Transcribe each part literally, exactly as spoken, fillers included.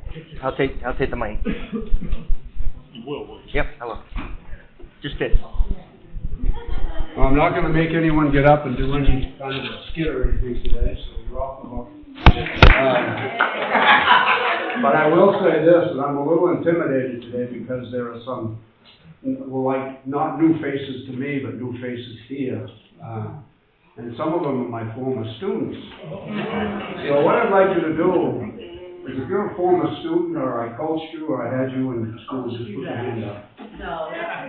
I'll take I'll take the mic. You will, will you? Yep, I will. Just did. Well, I'm not going to make anyone get up and do any kind of a skit or anything today, so you're off the hook. Um, but I will say this, that I'm a little intimidated today because there are some, well, like, not new faces to me, but new faces here. Uh, and some of them are my former students. So what I'd like you to do is, if you're a former student, or I coached you, or I had you in school, just put your hand up. No.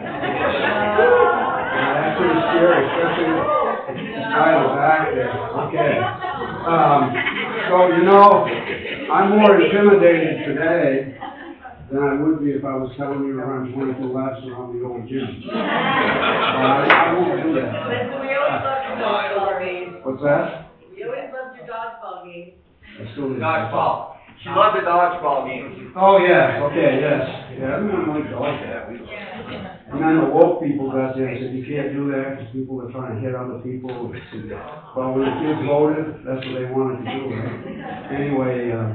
Yeah, that's pretty scary, especially this guy in the back there. Okay. Um, so, you know, I'm more intimidated today than I would be if I was telling you to run twenty-two laps around the old gym. Uh, I, I won't do that. We always loved your dodgeball game. What's that? We always loved your dodgeball game. I still didn't- Dodgeball. She loved the dodgeball game. Oh, yeah, okay, yes. Yeah, everyone likes to like that. And then the woke people got there and said, you can't do that because people are trying to hit other people. Well, when the kids voted, that's what they wanted to do, right? Anyway, uh,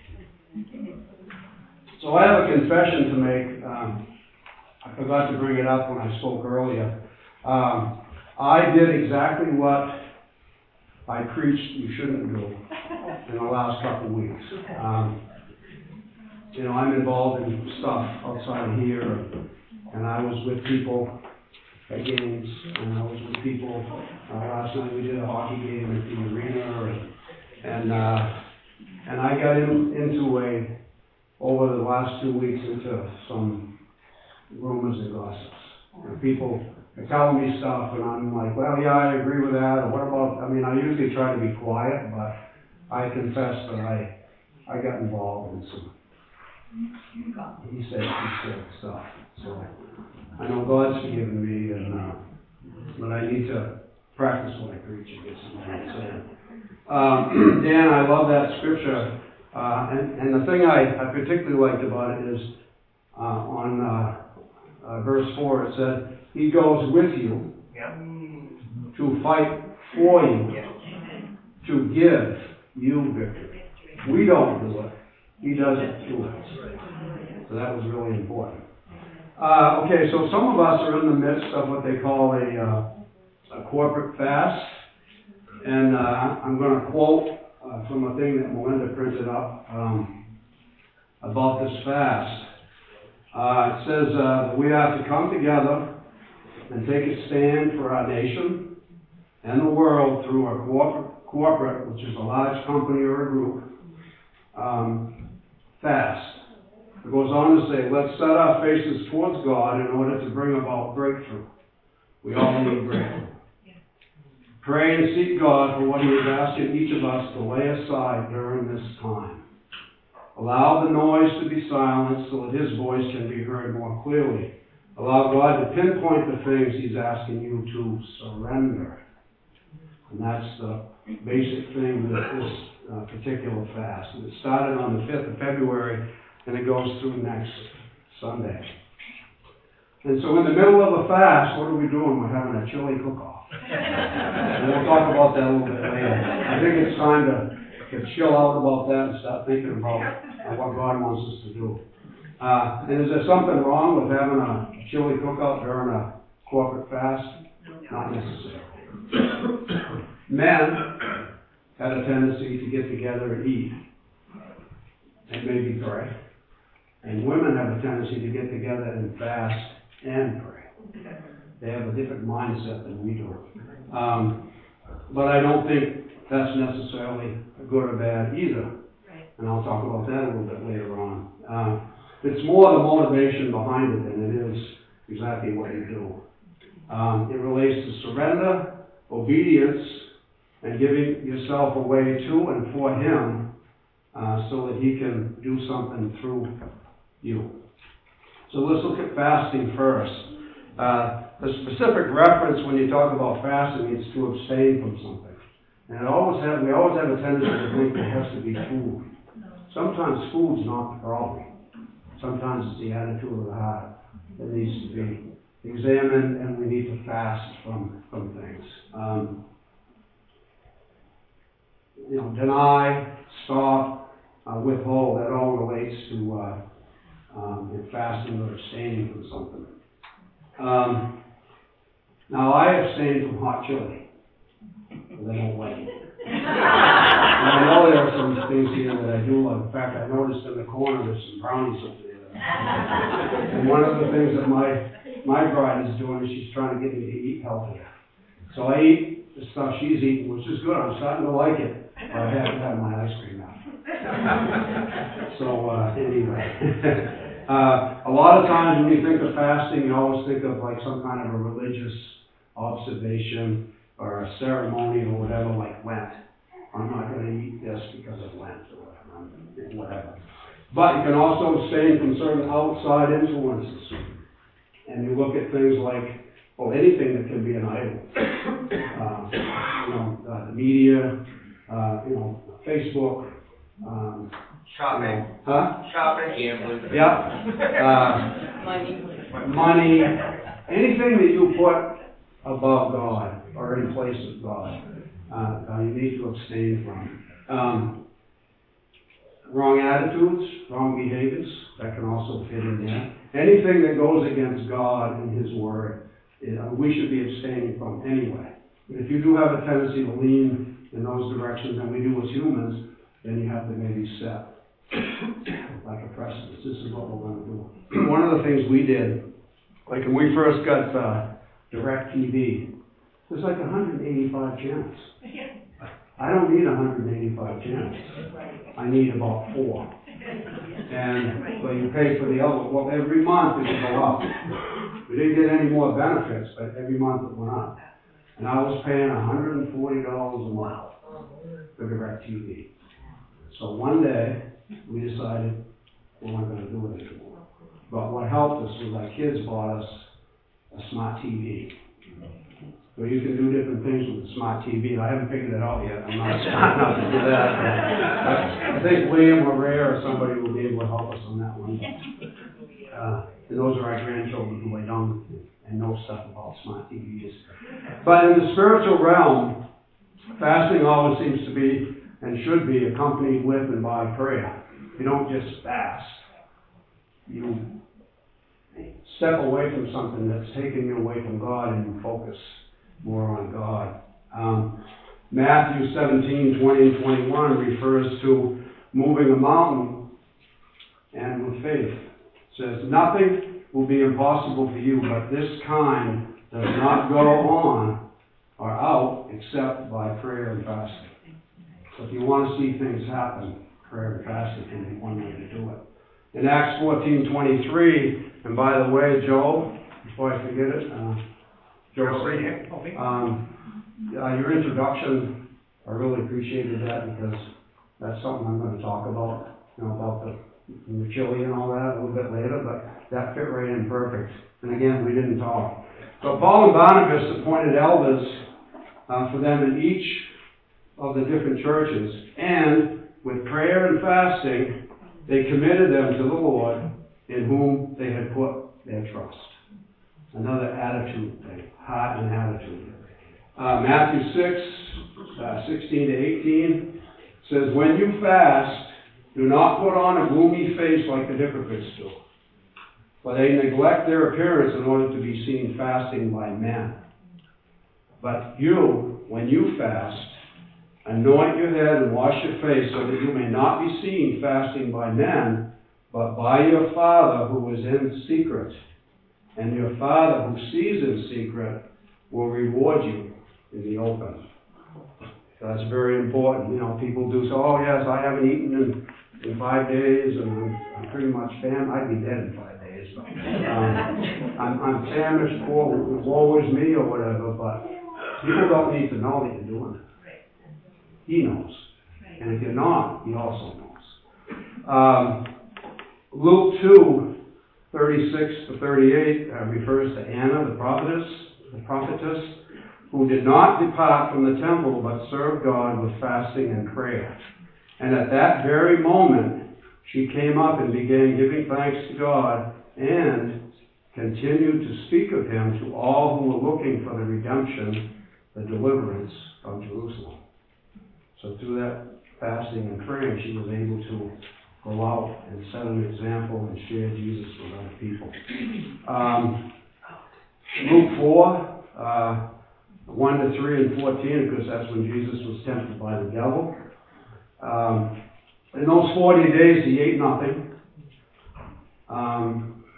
so I have a confession to make. Um, I forgot to bring it up when I spoke earlier. Um, I did exactly what I preached you shouldn't do in the last couple of weeks. Um, you know, I'm involved in stuff outside of here, and I was with people at games, and I was with people. Uh, last night we did a hockey game at the arena, and and, uh, and I got in, into a over the last two weeks into some rumors and gossips. And people are telling me stuff, and I'm like, well, yeah, I agree with that. Or what about? I mean, I usually try to be quiet, but I confess that I I got involved in some he said he said stuff. So I know God's forgiven me, and uh, but I need to practice what I preach. I guess is what I'm saying. Um, Dan, I love that scripture, uh, and and the thing I, I particularly liked about it is uh, on uh, uh, verse four. It said, "He goes with you Yep. to fight for you, Yep. to give you victory." We don't do it; He does it to us. So that was really important. Uh, okay, so some of us are in the midst of what they call a, uh, a corporate fast. And uh, I'm going to quote uh, from a thing that Melinda printed up um, about this fast. Uh, it says uh, we have to come together and take a stand for our nation and the world through a corporate, corporate which is a large company or a group, um, fast. It goes on to say, let's set our faces towards God in order to bring about breakthrough. We all need breakthrough. Pray and seek God for what He is asking each of us to lay aside during this time. Allow the noise to be silenced so that His voice can be heard more clearly. Allow God to pinpoint the things He's asking you to surrender. And that's the basic thing with this uh, particular fast. And it started on the fifth of February, and it goes through next Sunday. And so in the middle of a fast, what are we doing? We're having a chili cook-off. And we'll talk about that a little bit later. I think it's time to, to chill out about that and start thinking about uh, what God wants us to do. Uh, and is there something wrong with having a chili cook-off during a corporate fast? Not necessarily. Men have a tendency to get together and eat and maybe pray. And women have a tendency to get together and fast and pray. They have a different mindset than we do. Um, but I don't think that's necessarily good or bad either. And I'll talk about that a little bit later on. Uh, it's more the motivation behind it than it is exactly what you do. Um, it relates to surrender, obedience, and giving yourself away to and for Him uh, so that He can do something through you. So let's look at fasting first. Uh, the specific reference when you talk about fasting is to abstain from something. And it always have, we always have a tendency to think it has to be food. Sometimes food's not the problem. Sometimes it's the attitude of the heart that needs to be examined, and we need to fast from, from things. Um, you know, deny, stop, uh, withhold. That all relates to uh, um, fasting or abstaining from something. Um, now, I abstain from hot chili, because I don't like it. And I know there are some things here that I do like. In fact, I noticed in the corner there's some brownies up there. And one of the things that my my bride is doing is she's trying to get me to eat healthier. So I eat the stuff she's eating, which is good. I'm starting to like it. But I have to have my ice cream now. So uh, anyway, uh, a lot of times when you think of fasting, you always think of like some kind of a religious observation or a ceremony or whatever, like Lent. I'm not going to eat this because of Lent or whatever. whatever. But you can also abstain from certain outside influences. And you look at things like, well, anything that can be an idol. Uh, you know, uh, the media, uh, you know, Facebook. Um, Shopping. Huh? Shopping. Gambling. Yeah. Uh, Money. money. Anything that you put above God or in place of God, uh, uh, you need to abstain from. Um, wrong attitudes, wrong behaviors, that can also fit in there. Anything that goes against God and His Word, you know, we should be abstaining from anyway. But if you do have a tendency to lean in those directions, and we do as humans, then you have to maybe set like a precedent. This is what we're going to do. One of the things we did, like when we first got uh, DirecTV, there's like one hundred eighty-five channels. I don't need one hundred eighty-five channels. I need about four. And well, you pay for the other. Well, every month it would go up. We didn't get any more benefits, but every month it went up. And I was paying one hundred forty dollars a month for DirecTV. So one day we decided we weren't going to do it anymore. But what helped us was our kids bought us a smart T V. So you can do different things with the smart T V. I haven't figured it out yet. I'm not smart enough to do that. But I think Liam or Ray or somebody will be able to help us on that one. Uh, and those are our grandchildren who are young and know stuff about smart T Vs. But in the spiritual realm, fasting always seems to be and should be accompanied with and by prayer. You don't just fast. You step away from something that's taking you away from God and you focus more on God. Um, Matthew seventeen, twenty and twenty-one refers to moving a mountain and with faith. It says, nothing will be impossible for you, but this kind does not go on or out except by prayer and fasting. So if you want to see things happen, prayer and fasting can be one way to do it. In Acts fourteen, twenty-three, and by the way, Joe, before I forget it, uh, Joe, um, uh, your introduction, I really appreciated that because that's something I'm going to talk about, you know, about the, the chili and all that a little bit later, but that fit right in perfect. And again, we didn't talk. But Paul and Barnabas appointed elders uh, for them in each of the different churches, and with prayer and fasting, they committed them to the Lord in whom they had put their trust. Another attitude thing, heart and attitude. Uh, Matthew six, uh, sixteen to eighteen says, when you fast, do not put on a gloomy face like the hypocrites do, for they neglect their appearance in order to be seen fasting by men. But you, when you fast, anoint your head and wash your face so that you may not be seen fasting by men, but by your Father who is in secret. And your Father who sees in secret will reward you in the open. So that's very important. You know, people do say, oh yes, I haven't eaten in, in five days and I'm, I'm pretty much famished. I'd be dead in five days. But, um, I'm, I'm famished, poor, woe is me or whatever, but people don't need to know that you're doing it. He knows. And if you're not, he also knows. Um, Luke two, thirty-six to thirty-eight uh, refers to Anna, the prophetess, the prophetess, who did not depart from the temple but served God with fasting and prayer. And at that very moment, she came up and began giving thanks to God and continued to speak of him to all who were looking for the redemption, the deliverance of Jerusalem. So through that fasting and praying, she was able to go out and set an example and share Jesus with other people. Um, Luke four, uh, one to three and fourteen, because that's when Jesus was tempted by the devil. Um, in those forty days, he ate nothing. Um,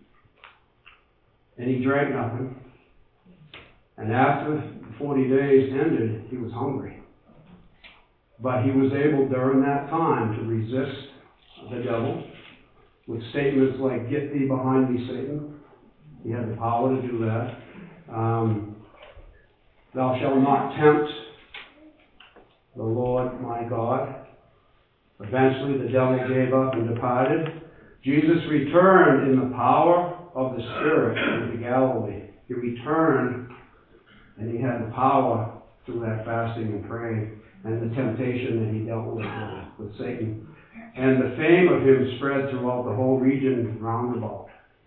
and he drank nothing. And after the forty days ended, he was hungry. But he was able during that time to resist the devil with statements like, "Get thee behind me, Satan." He had the power to do that. Um, Thou shalt not tempt the Lord my God. Eventually the devil gave up and departed. Jesus returned in the power of the Spirit into Galilee. He returned and he had the power through that fasting and praying and the temptation that he dealt with uh, with Satan. And the fame of him spread throughout the whole region round about.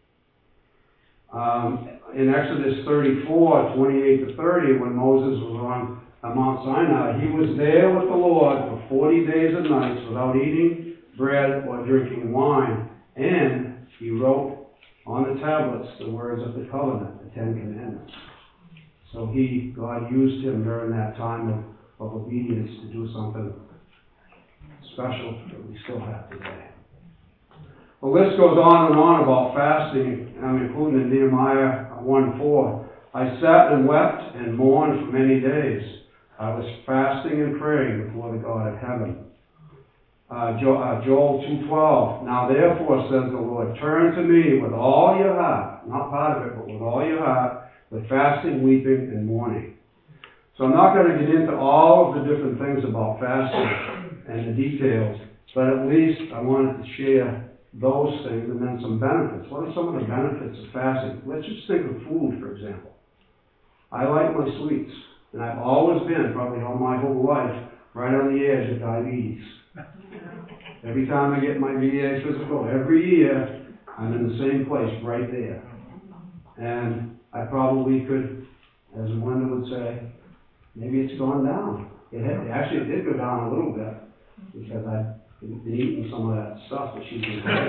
Um, in Exodus thirty-four, twenty-eight to thirty, when Moses was on uh, Mount Sinai, he was there with the Lord for forty days and nights without eating bread or drinking wine. And he wrote on the tablets the words of the covenant, the Ten Commandments. So he, God used him during that time of, of obedience to do something special that we still have today. The list goes on and on about fasting. I'm including in Nehemiah one four. I sat and wept and mourned for many days. I was fasting and praying before the God of heaven. Uh, jo- uh, Joel two twelve. Now therefore, says the Lord, turn to me with all your heart, not part of it, but with all your heart, with fasting, weeping, and mourning. So I'm not going to get into all of the different things about fasting and the details, but at least I wanted to share those things and then some benefits. What are some of the benefits of fasting? Let's just think of food, for example. I like my sweets, and I've always been, probably all my whole life, right on the edge of diabetes. Every time I get my V A physical, every year, I'm in the same place, right there. And I probably could, as Linda would say, maybe it's gone down. It had, actually, it did go down a little bit, because I been eating some of that stuff that she's been doing.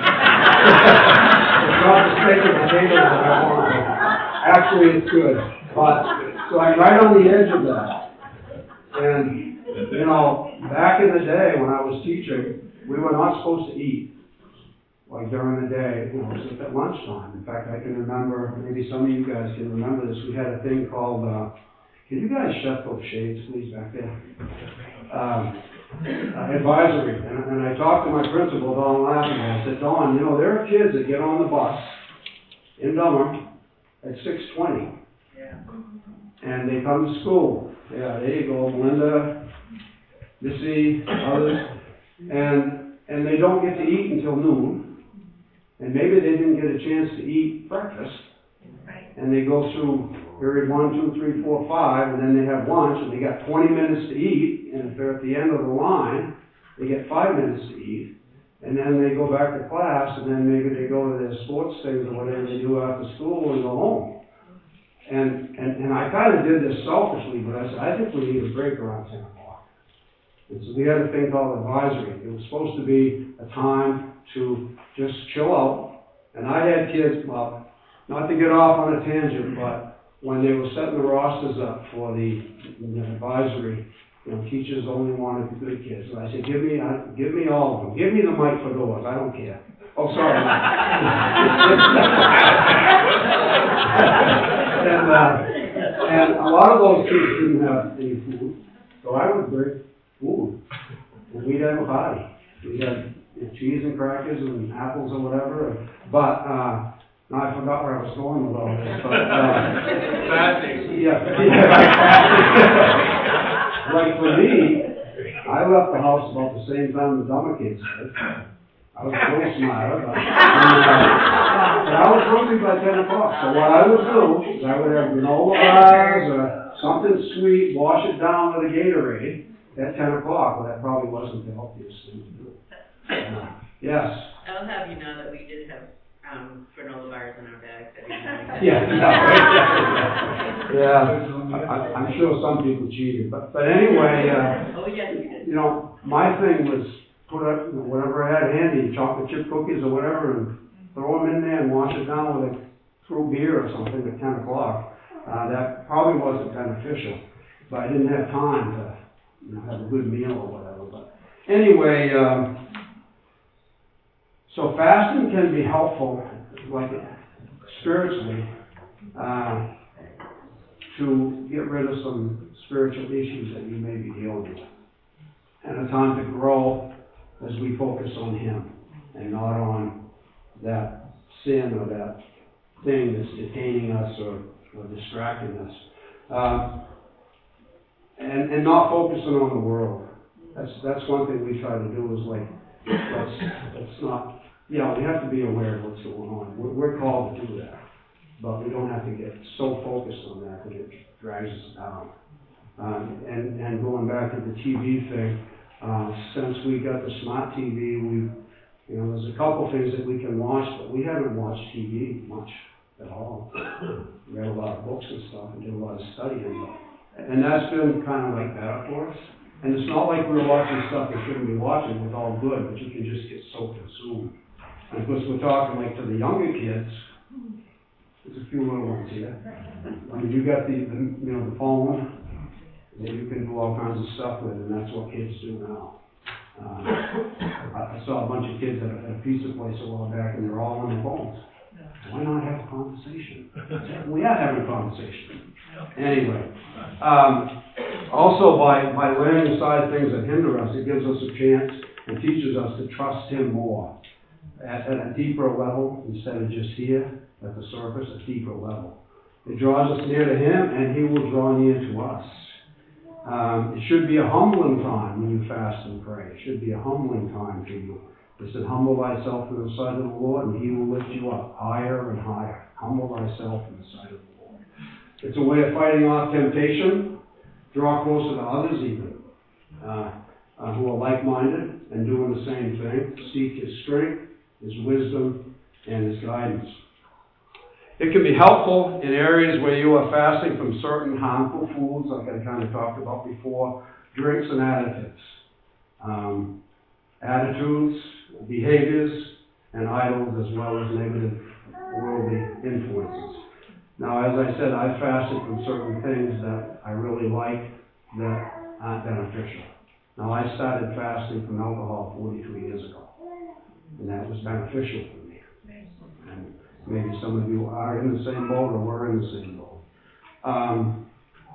It's not the steak and potatoes that I want. Actually, it's good. But, so I'm right on the edge of that. And, you know, back in the day when I was teaching, we were not supposed to eat, like during the day, you know, just at lunchtime. In fact, I can remember, maybe some of you guys can remember this, we had a thing called, uh, can you guys shut those shades, please, back there? Um, Uh, advisory, and, and I talked to my principal, Don Lassiter, and I said, Don, you know, there are kids that get on the bus in Dummer at six twenty, yeah. And they come to school. Yeah, there you go, Melinda, Missy, others, and and they don't get to eat until noon, and maybe they didn't get a chance to eat breakfast, right. And they go through period one, two, three, four, five, and then they have lunch, and they got twenty minutes to eat, and if they're at the end of the line, they get five minutes to eat, and then they go back to class, and then maybe they go to their sports things or whatever they do after school and go home. And and, and I kind of did this selfishly, but I said, I think we need a break around ten o'clock. And so we had a thing called advisory. It was supposed to be a time to just chill out, and I had kids, well, not to get off on a tangent, but when they were setting the rosters up for the, the advisory, you know, teachers only wanted the good kids. And I said, give me, uh, give me all of them. Give me the Mike Fedoras. I don't care. Oh, sorry. and, uh, and a lot of those kids didn't have any food, so I would bring food, and we'd have a party. We'd have you know, cheese and crackers and apples or whatever. But uh, no, I forgot where I was going with all this, but, uh, Fasting. yeah, yeah, like for me, I left the house about the same time the Dummer kids did. I was a little smarter, but, and, uh, but I was hungry by ten o'clock, so what I would do is I would have granola bars or something sweet, wash it down with a Gatorade at ten o'clock, well, that probably wasn't the healthiest thing to do. Uh, yes? I'll have you know that we did have Um, granola bars in our bags every morning. Yeah, no, Yeah, I, I'm sure some people cheated, but, but anyway, uh, Oh, yes, you did. you know, my thing was put up, you know, whatever I had handy, chocolate chip cookies or whatever, and throw them in there and wash it down with a, through beer or something at ten o'clock. Uh, that probably wasn't beneficial, but I didn't have time to, you know, have a good meal or whatever, but anyway, um, so fasting can be helpful, like spiritually, uh, to get rid of some spiritual issues that you may be dealing with. And a time to grow as we focus on Him and not on that sin or that thing that's detaining us or, or distracting us. Uh, and, and not focusing on the world. That's that's one thing we try to do is like, let's, let's not, yeah, we have to be aware of what's going on. We're, we're called to do that. But we don't have to get so focused on that that it drags us down. Um, and, and going back to the T V thing, uh, since we got the smart T V, we, you know, there's a couple things that we can watch, but we haven't watched T V much at all. We read a lot of books and stuff and did a lot of studying. And that's been kind of like better for us. And it's not like we're watching stuff we shouldn't be watching. It's all good, but you can just get so consumed. And of course, we're talking like to the younger kids. There's a few little ones here. I mean, you got the, the you know, the phone that you can do all kinds of stuff with, and that's what kids do now. Uh, I, I saw a bunch of kids at a, at a pizza place a while back, and they're all on their phones. Why not have a conversation? We are having a conversation. Anyway, um, also by, by laying aside things that hinder us, it gives us a chance and teaches us to trust Him more at, at a deeper level instead of just here. At the surface, a deeper level. It draws us near to Him, and He will draw near to us. Um, it should be a humbling time when you fast and pray. It should be a humbling time for you. It said, humble thyself in the sight of the Lord, and He will lift you up higher and higher. Humble thyself in the sight of the Lord. It's a way of fighting off temptation. Draw closer to others even, uh, uh, who are like-minded and doing the same thing. Seek His strength, His wisdom, and His guidance. It can be helpful in areas where you are fasting from certain harmful foods, like I kind of talked about before, drinks and additives, um, attitudes, behaviors, and idols, as well as negative worldly influences. Now, as I said, I fasted from certain things that I really like that aren't beneficial. Now, I started fasting from alcohol forty-two years ago, and that was beneficial for me. And maybe some of you are in the same boat or were in the same boat. Um,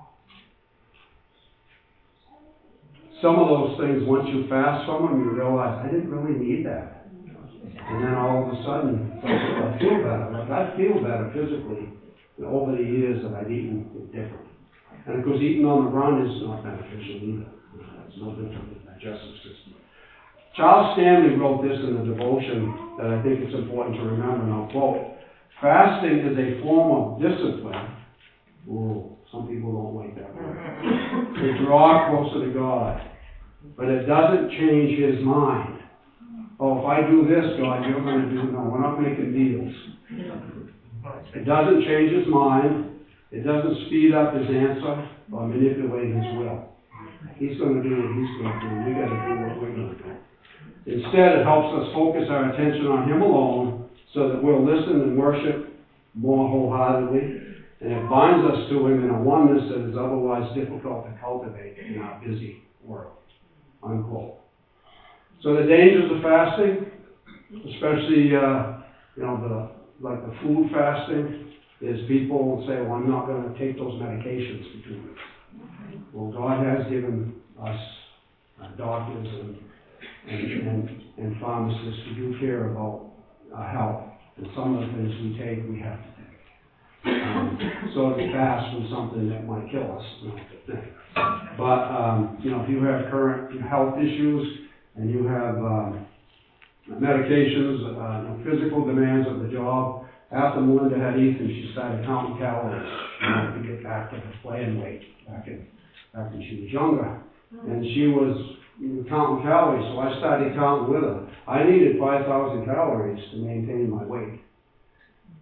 some of those things, once you fast from them, you realize, I didn't really need that. And then all of a sudden, I feel better. Like I feel better physically over the years that I've eaten different. And of course, eating on the run is not beneficial either. It's no good for the digestive system. Charles Stanley wrote this in a devotion that I think it's important to remember, and I'll quote, fasting is a form of discipline. Ooh, some people don't like that word. To draw closer to God. But it doesn't change His mind. Oh, if I do this, God, you're going to do, no, we're not making deals. It doesn't change His mind. It doesn't speed up His answer or manipulate His will. He's going to do what He's going to do. We got to do what we're going to do. Instead, it helps us focus our attention on Him alone so that we'll listen and worship more wholeheartedly, and it binds us to Him in a oneness that is otherwise difficult to cultivate in our busy world. Unquote. So the dangers of fasting, especially uh, you know the like the food fasting, is people say, well, I'm not going to take those medications for two weeks. Well, God has given us uh, doctors and And, and, and pharmacists who do care about uh, health. And some of the things we take, we have to take. Um, so to fast from something that might kill us, not to think. But, um, you know, if you have current health issues and you have um, medications, uh, you know, physical demands of the job, after Melinda had Ethan, she started counting calories, you know, to get back to her playing weight back, in, back when she was younger. And she was counting calories, so I started counting with her. I needed five thousand calories to maintain my weight.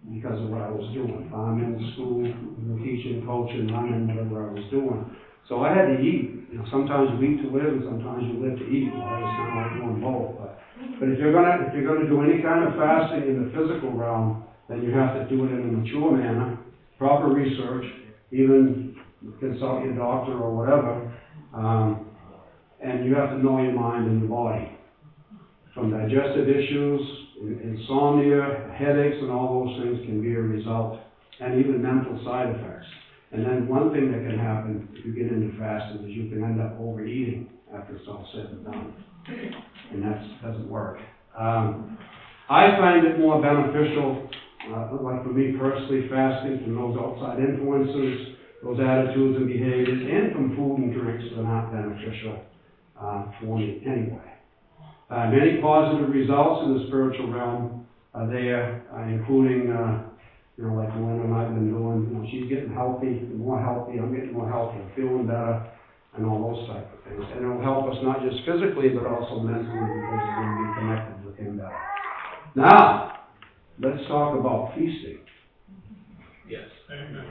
because of what I was doing. I'm in school, teaching, coaching, running, whatever I was doing. So I had to eat. You know, sometimes you eat to live, and sometimes you live to eat. Well, I was kind of like doing both. But, but if you're gonna if you're gonna do any kind of fasting in the physical realm, then you have to do it in a mature manner, proper research, even consult your doctor or whatever, um, and you have to know your mind and your body. From digestive issues, insomnia, headaches, and all those things can be a result, and even mental side effects. And then one thing that can happen if you get into fasting is you can end up overeating after it's all said and done, and that doesn't work. Um, I find it more beneficial, uh, like for me personally, fasting from those outside influences, those attitudes and behaviors, and from food and drinks that are not beneficial uh, for me anyway. Uh, many positive results in the spiritual realm are there, uh, including, uh, you know, like Melinda and I have been doing. You know, she's getting healthy, more healthy, I'm getting more healthy, I'm feeling better, and all those type of things. And it'll help us not just physically, but also mentally, because we're going to be connected with Him better. Now, let's talk about feasting. Yes. Amen.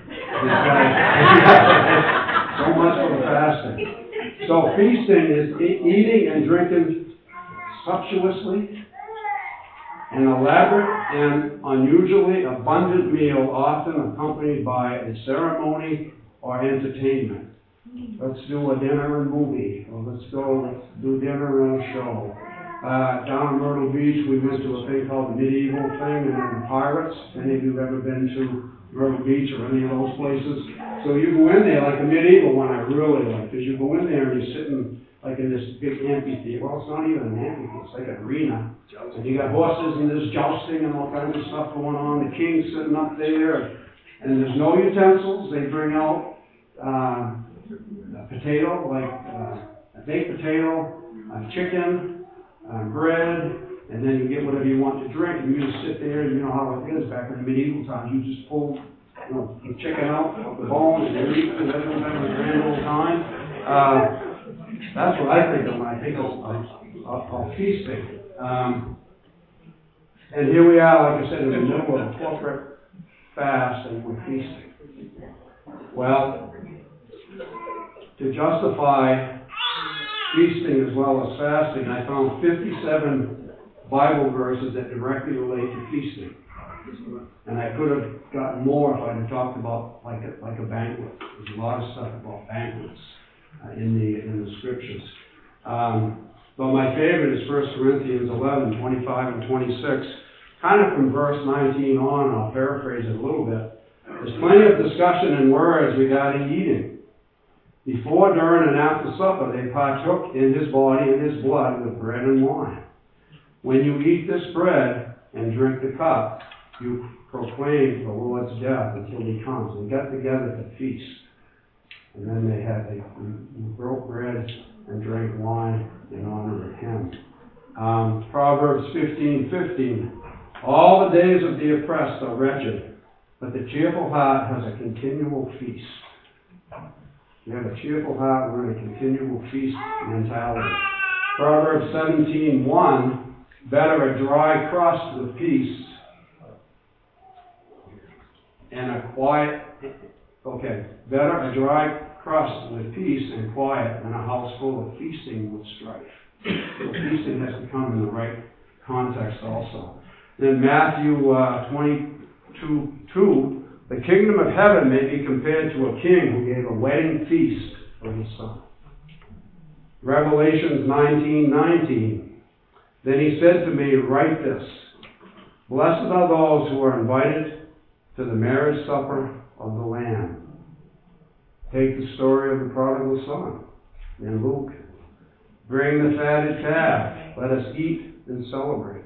So much for the fasting. So feasting is e- eating and drinking sumptuously, an elaborate and unusually abundant meal, often accompanied by a ceremony or entertainment. Let's do a dinner and movie, or let's go let's do dinner and a show. Uh, down in Myrtle Beach, we went to a thing called the Medieval thing, and then the Pirates. Any of you have ever been to Myrtle Beach or any of those places? So you go in there, like the medieval one I really like, because you go in there and you're sitting like in this big amphitheater. Well, it's not even an amphitheater, it's like an arena. And you got horses and there's jousting and all kinds of stuff going on. The king's sitting up there, and there's no utensils. They bring out uh, a potato, like uh, a baked potato, a chicken, uh, bread, and then you get whatever you want to drink. And you just sit there, and you know how it is back in the medieval times. You just pull, you know, the chicken out of the bone, and you eat, and everyone's having a grand old time. Uh, That's what I think of when I think of, of, of feasting. Um, and here we are, like I said, in the middle of a corporate fast, and we're feasting. Well, to justify feasting as well as fasting, I found fifty-seven Bible verses that directly relate to feasting. And I could have gotten more if I had talked about like a, like a banquet. There's a lot of stuff about banquets Uh, in the in the scriptures. Um, but my favorite is First Corinthians eleven, twenty-five and twenty-six. Kind of from verse nineteen on, I'll paraphrase it a little bit. There's plenty of discussion and words regarding eating. Before, during, and after supper, they partook in His body and His blood with bread and wine. When you eat this bread and drink the cup, you proclaim the Lord's death until He comes. They got together to feast. And then they had, they broke bread and drank wine in honor of Him. Um, Proverbs fifteen fifteen. All the days of the oppressed are wretched, but the cheerful heart has a continual feast. You have a cheerful heart, we're in a continual feast mentality. Proverbs seventeen one. Better a dry crust with peace and a quiet, okay, better a dry crust with peace and quiet than a house full of feasting with strife. So feasting has to come in the right context also. Then Matthew uh, twenty-two two, the kingdom of heaven may be compared to a king who gave a wedding feast for his son. Revelations nineteen nineteen. Then he said to me, write this, blessed are those who are invited to the marriage supper of the Lamb. Take the story of the prodigal son in Luke. Bring the fatted calf. Let us eat and celebrate.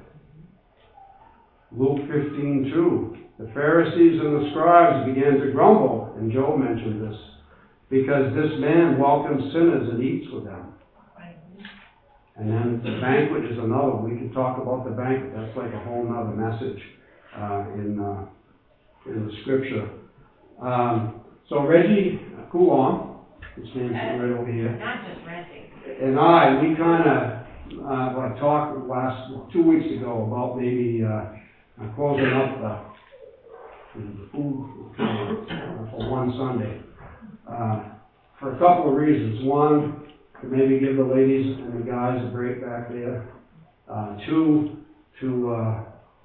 Luke fifteen two. The Pharisees and the scribes began to grumble, and Joe mentioned this, because this man welcomes sinners and eats with them. And then the banquet is another. We can talk about the banquet. That's like a whole other message uh, in uh, in the scripture. Um, so Reggie Coulon, his name's right over here. Not just renting. And I, we kind of uh, well, talked last two weeks ago about maybe uh, closing up the the food uh, for one Sunday. Uh, for a couple of reasons. One, to maybe give the ladies and the guys a break back there. Uh, two, to, uh,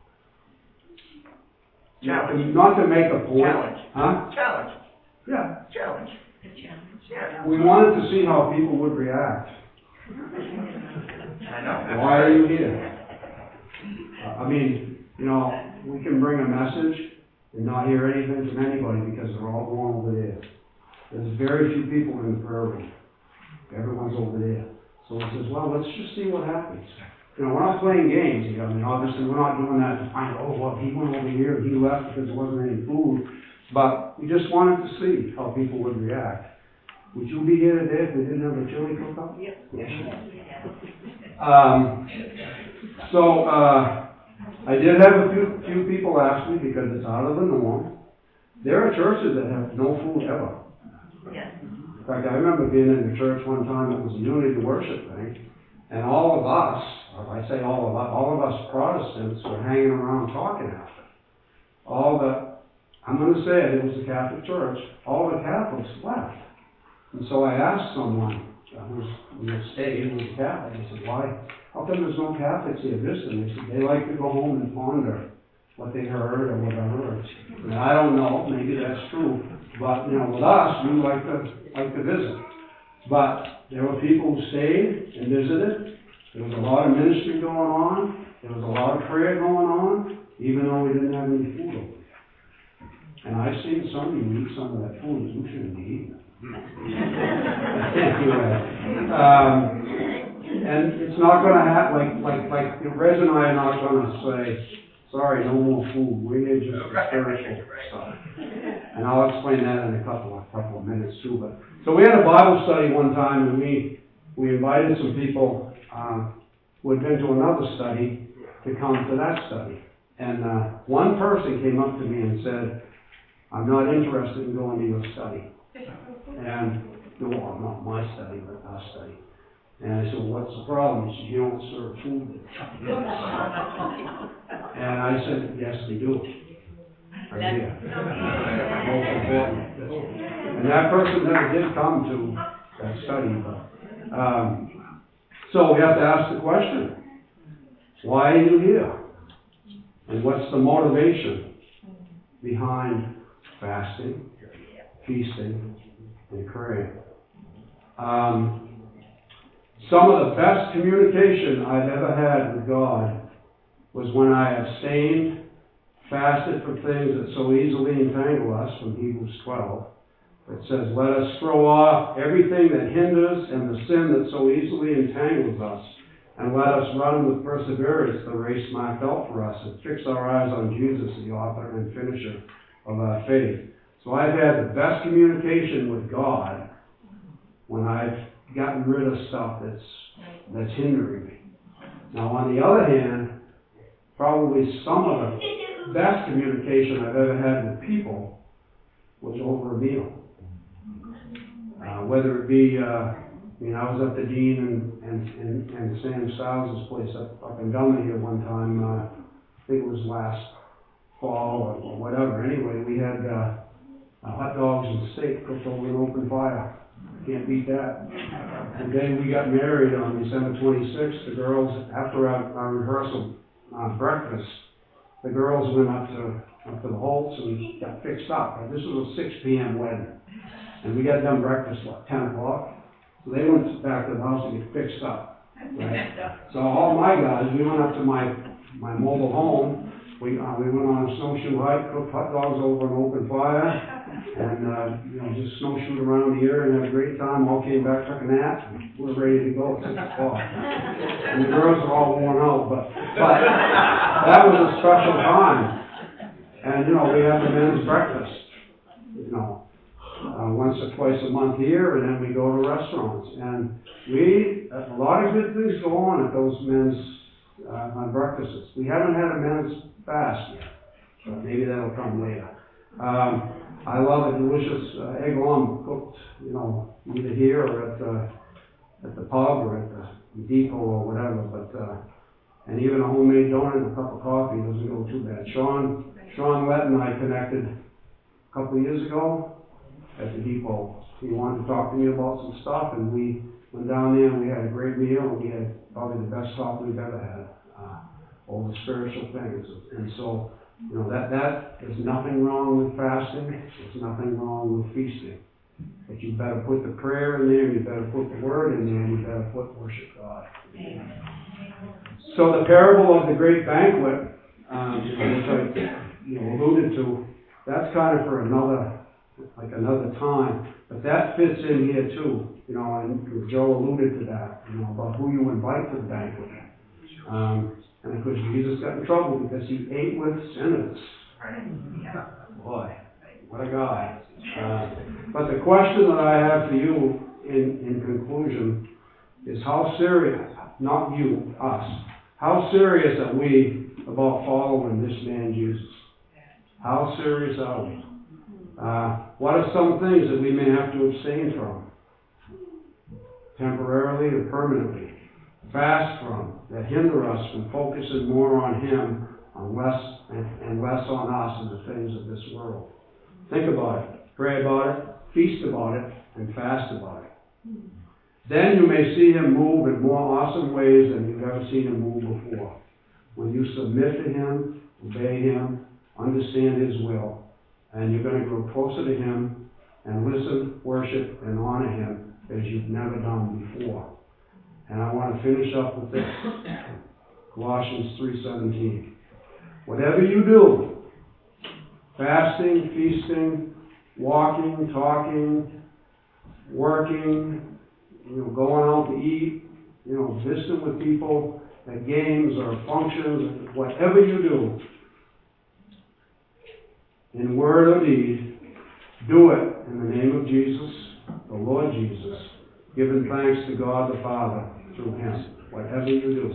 not to, not to make a point. Challenge. Huh? Challenge. Yeah. Challenge. Yeah. We wanted to see how people would react. I know. Why are you here? Uh, I mean, you know, we can bring a message and not hear anything from anybody because they're all going over there. There's very few people in the prayer room. Everyone's over there. So it says, well, let's just see what happens. You know, we're not playing games here. I mean, obviously we're not doing that to find, oh, well, he went over here and he left because there wasn't any food. But we just wanted to see how people would react. Would you be here today if we didn't have a chili cook-up? Yes. Yes. Um, so, uh, I did have a few, few people ask me because it's out of the norm. There are churches that have no food ever. Yes. In fact, I remember being in the church one time, it was a unity worship thing, and all of us, or I say all of us, all of us Protestants were hanging around talking after. All the, I'm going to say it, it was the Catholic Church, all the Catholics left. And so I asked someone who's who stayed, who was Catholic, I said, why, how come there's no Catholics here visiting? They said, they like to go home and ponder what they heard or whatever. And I don't know, maybe that's true. But, you know, with us, we like to, like to visit. But there were people who stayed and visited. There was a lot of ministry going on. There was a lot of prayer going on, even though we didn't have any food over there. And I've seen some of you eat some of that food that you shouldn't be eating. Anyway, um, and it's not going to happen, like, like, like, Rez and I are not going to say, sorry, no more food, we're here just for spiritual stuff. And I'll explain that in a couple of, couple of minutes too. But so we had a Bible study one time, and we, we invited some people um, who had been to another study to come to that study. And uh, one person came up to me and said, I'm not interested in going to your study. And, well, not my study, but our study. And I said, well, what's the problem? He said, you don't serve food. And I said, yes, they do. Right here. Most important. And that person never did come to that study. But, um, so we have to ask the question, why are you here? And what's the motivation behind fasting, feasting, and praying? Um, some of the best communication I've ever had with God was when I abstained, fasted for things that so easily entangle us, from Hebrews twelve. It says, let us throw off everything that hinders and the sin that so easily entangles us, and let us run with perseverance the race marked out for us, and fix our eyes on Jesus, the author and finisher of our faith. So I've had the best communication with God when I've gotten rid of stuff that's that's hindering me. Now, on the other hand, probably some of the best communication I've ever had with people was over a meal. Uh, whether it be, uh, I mean, I was at the Dean and, and, and, and Sam Stiles' place up, up in Dunley here one time, uh, I think it was last fall or, or whatever. Anyway, we had uh, uh, hot dogs and steak cooked over an open fire. Can't beat that. The day we got married on December twenty-sixth, the girls, after our, our rehearsal uh, breakfast, the girls went up to up to the Holtz and got fixed up. This was a six p.m. wedding. And we got done breakfast at ten o'clock. So they went back to the house to get fixed up. Right? So all my guys, we went up to my my mobile home. We uh, we went on a snowshoe hike, cooked hot dogs over an open fire, and uh, you know, just snowshoed around the area and had a great time. All came back, took a nap, and we were ready to go at six o'clock. And the girls are all worn out, but but that was a special time. And you know, we have the men's breakfast, you know, uh, once or twice a month here, and then we go to restaurants. And we a lot of good things go on at those men's uh, on breakfasts. We haven't had a men's fast yet, so maybe that'll come later. Um, I love a delicious uh, egg omelet cooked, you know, either here or at the at the pub or at the depot or whatever. But uh, And even a homemade donut and a cup of coffee doesn't go too bad. Sean, Sean Lett and I connected a couple of years ago at the depot. He wanted to talk to me about some stuff, and we went down there and we had a great meal, and we had probably the best talk we've ever had uh, over spiritual things. And so, you know, that, that, there's nothing wrong with fasting. There's nothing wrong with feasting. But you better put the prayer in there, you better put the word in there, and you better put worship God. So the parable of the great banquet, um, which I you know, alluded to, that's kind of for another, like another time. But that fits in here too, you know, and Joe alluded to that, you know, about who you invite to the banquet. Um, and of course, Jesus got in trouble because he ate with sinners. Boy, what a guy. Uh, but the question that I have for you in, in conclusion is how serious, not you, us, how serious are we about following this man Jesus? How serious are we? Uh, what are some things that we may have to abstain from? Temporarily or permanently? Fast from, that hinder us from focusing more on him on less and, and less on us and the things of this world. Think about it. Pray about it. Feast about it. And fast about it. Then you may see him move in more awesome ways than you've ever seen him move before. When you submit to him, obey him, understand his will, and you're going to grow closer to him and listen, worship, and honor him as you've never done before. And I want to finish up with this. Colossians three seventeen. Whatever you do, fasting, feasting, walking, talking, working, you know, going out to eat, you know, visiting with people at games or functions, whatever you do, in word or deed, do it in the name of Jesus, the Lord Jesus, giving thanks to God the Father through him. Whatever you do.